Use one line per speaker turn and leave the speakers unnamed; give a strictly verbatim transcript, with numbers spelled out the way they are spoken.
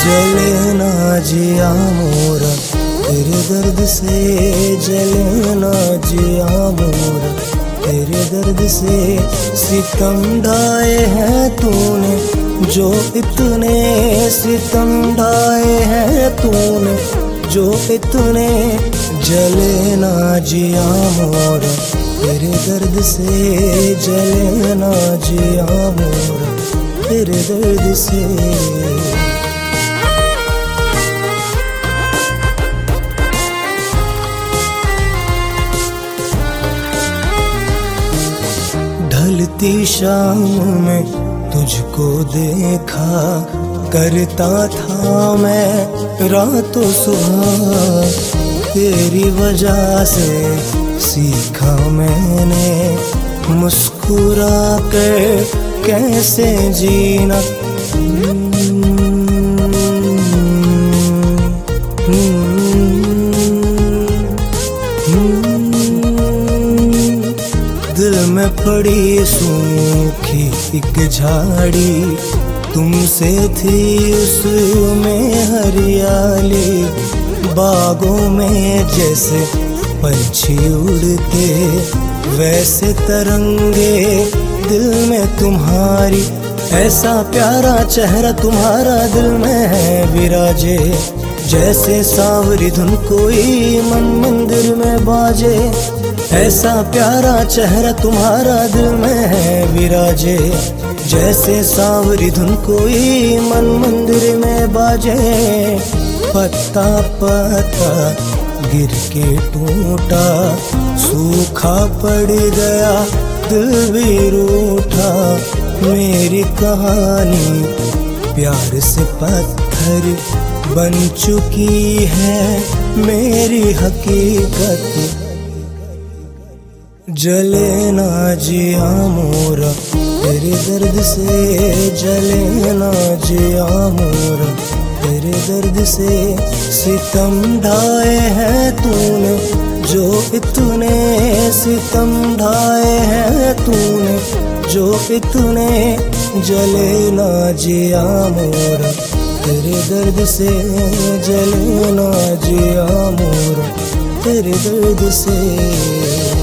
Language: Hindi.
जले ना जिया मोरा तेरे दर्द से, जले ना जिया मोरा तेरे दर्द से। सितम ढाए हैं तूने जो इतने, सितम ढाए हैं तूने जो इतने। जले ना जिया मोरा तेरे दर्द से, जले ना जिया मोरा तेरे दर्द से। ढलती शाम में तुझको देखा करता था मैं रातों सुबह, तेरी वजह से सीखा मैंने मुस्कुरा कर कैसे जीना। दिल में पड़ी सूखी एक झाड़ी, तुमसे थी उसमें हरियाली। बागों में जैसे पंछी उड़ते वैसे तरंगे दिल में तुम्हारी। ऐसा प्यारा चेहरा तुम्हारा दिल में है विराजे, जैसे सांवरी धुन कोई मन मंदिर में बाजे। ऐसा प्यारा चेहरा तुम्हारा दिल में है विराजे, जैसे सांवरी धुन कोई मन मंदिर में बाजे। पत्ता पत्ता गिर के टूटा, सूखा पड़ गया दिल भी रूठा। मेरी कहानी प्यार से पत्थर बन चुकी है मेरी हकीकत। जले ना जिया मोरा तेरे दर्द से, जले ना जिया मोरा तेरे दर्द से। सितम ढाए हैं तूने जो इतने, सितम ढाए हैं तूने जो इतने। जले ना जिया मोरा तेरे दर्द से, जले ना जिया मोरा तेरे दर्द से।